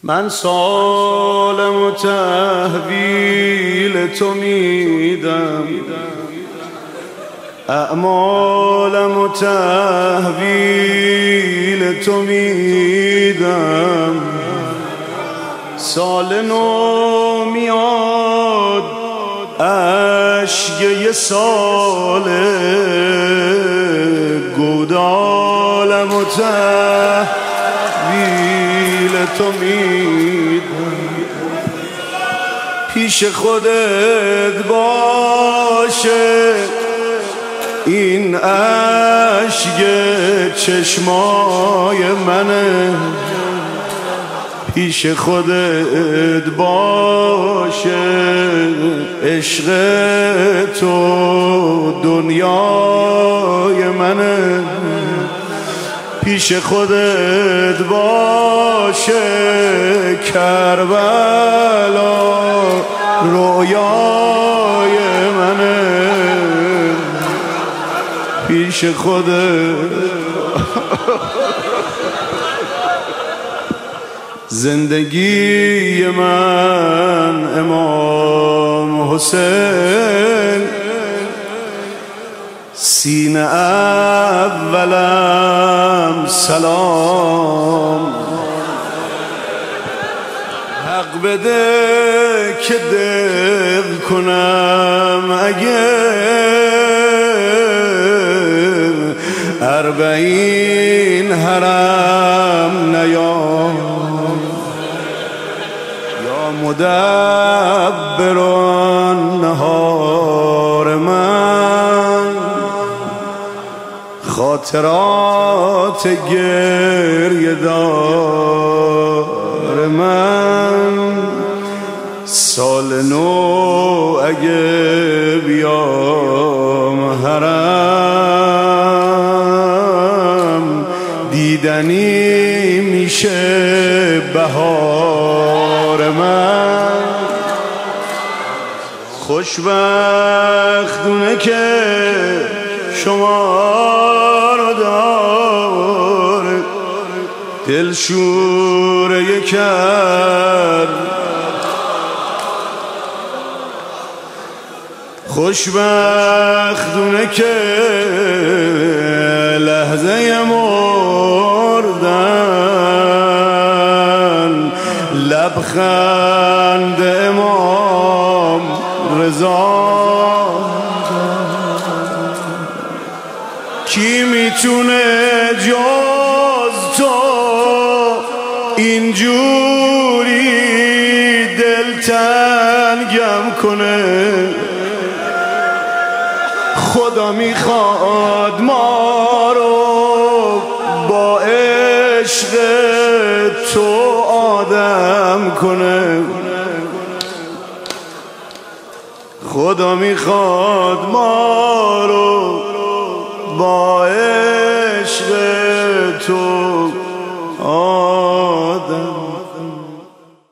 من سالم و تحویل تو میدم، اعمالم و تحویل تو میدم. سال نو میاد اشک یه سال، گودالم و تحویل تو میدم. پیش خودت باشه این اشک چشمای منه، پیش خودت باشه عشق تو دنیای منه، پیش خودت باشه کربلا رویای منه، پیش خودت زندگی من امام حسین، سینه اولم سلام. حق بده که دل کنم اگه 40 حرم نیام، یا مدبران نهار من، خاطرات گریه دار من. سال نو اگه بیام حرم، دیدنی میشه بهار من. خوشبختونه که شما رو داره، دلشوره کرد. خوشبختونه که لحظه مردن لبخند امام رضا. کی میتونه جز تو اینجوری دلتنگم کنه؟ خدا میخواد ما رو با عشق تو آدم کنه، خدا میخواد ما رو با عشق تو